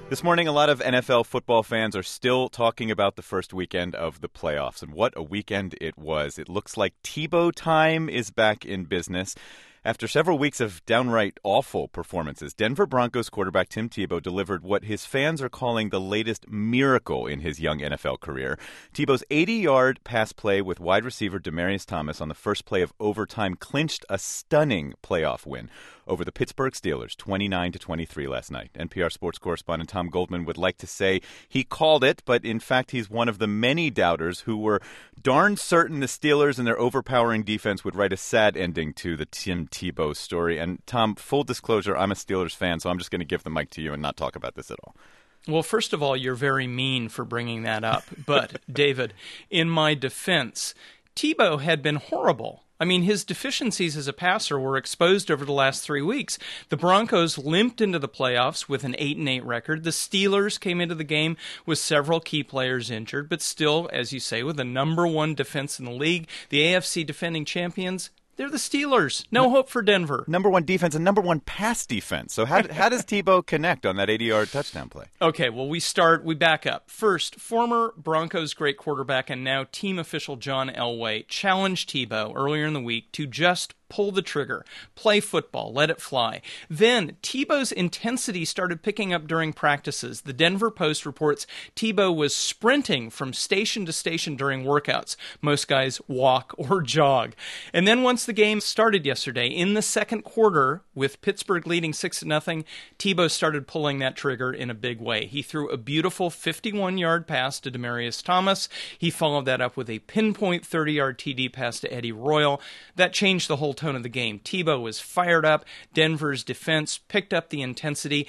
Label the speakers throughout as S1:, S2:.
S1: This morning, a lot of NFL football fans are still talking about the first weekend of the playoffs, and what a weekend it was. It looks like Tebow time is back in business. After several weeks of downright awful performances, Denver Broncos quarterback Tim Tebow delivered what his fans are calling the latest miracle in his young NFL career. Tebow's 80-yard pass play with wide receiver Demaryius Thomas on the first play of overtime clinched a stunning playoff win over the Pittsburgh Steelers, 29-23 last night. NPR sports correspondent Tom Goldman would like to say he called it, but in fact he's one of the many doubters who were darn certain the Steelers and their overpowering defense would write a sad ending to the Tim Tebow story. And Tom, full disclosure, I'm a Steelers fan, so I'm just going to give the mic to you and not talk about this at all.
S2: Well, first of all, you're very mean for bringing that up. But, David, in my defense, Tebow had been horrible. I mean, his deficiencies as a passer were exposed over the last 3 weeks. The Broncos limped into the playoffs with an 8-8 record. The Steelers came into the game with several key players injured, but still, as you say, with the number one defense in the league, the AFC defending champions. They're the Steelers. No hope for Denver.
S1: Number one defense and number one pass defense. So how does Tebow connect on that 80-yard touchdown play?
S2: Okay, well, we back up. First, former Broncos great quarterback and now team official John Elway challenged Tebow earlier in the week to just pull the trigger, play football, let it fly. Then Tebow's intensity started picking up during practices. The Denver Post reports Tebow was sprinting from station to station during workouts. Most guys walk or jog. And then once the game started yesterday, in the second quarter, with Pittsburgh leading 6-0, Tebow started pulling that trigger in a big way. He threw a beautiful 51-yard pass to Demaryius Thomas. He followed that up with a pinpoint 30-yard TD pass to Eddie Royal. That changed the whole tone of the game. Tebow was fired up. Denver's defense picked up the intensity,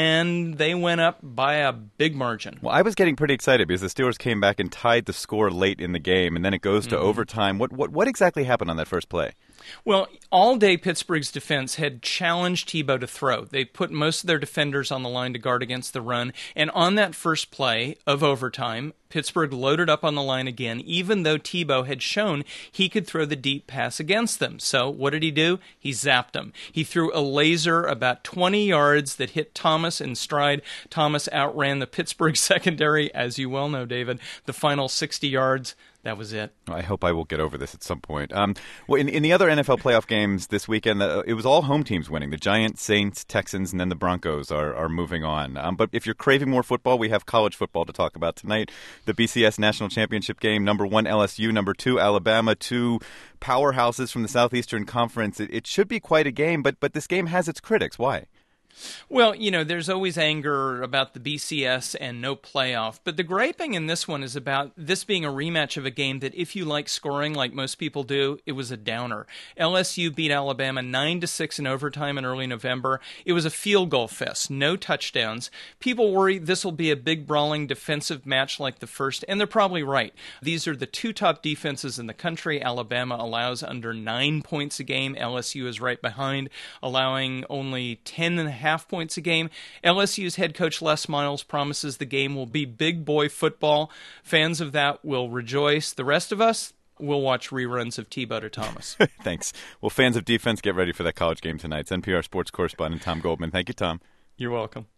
S2: and they went up by a big margin.
S1: Well, I was getting pretty excited because the Steelers came back and tied the score late in the game, and then it goes to overtime. What exactly happened on that first play?
S2: Well, all day Pittsburgh's defense had challenged Tebow to throw. They put most of their defenders on the line to guard against the run. And on that first play of overtime, Pittsburgh loaded up on the line again, even though Tebow had shown he could throw the deep pass against them. So what did he do? He zapped them. He threw a laser about 20 yards that hit Thomas in stride. Thomas outran the Pittsburgh secondary, as you well know, David, the final 60 yards. That was it.
S1: I hope I will get over this at some point. Well, in the other NFL playoff games this weekend, it was all home teams winning. The Giants, Saints, Texans, and then the Broncos are moving on. But if you're craving more football, we have college football to talk about tonight. The BCS National Championship game, number 1 LSU, number 2 Alabama, two powerhouses from the Southeastern Conference. It should be quite a game, but this game has its critics. Why?
S2: Well, there's always anger about the BCS and no playoff, but the griping in this one is about this being a rematch of a game that if you like scoring like most people do, it was a downer. LSU beat Alabama 9-6 in overtime in early November. It was a field goal fest, no touchdowns. People worry this will be a big brawling defensive match like the first, and they're probably right. These are the two top defenses in the country. Alabama allows under 9 points a game. LSU is right behind, allowing only 10.5 points a game. LSU's head coach Les Miles promises the game will be big boy football. Fans of that will rejoice. The rest of us will watch reruns of Tebow to Thomas.
S1: Thanks. Well, fans of defense, get ready for that college game tonight. It's NPR sports correspondent Tom Goldman. Thank you, Tom.
S2: You're welcome.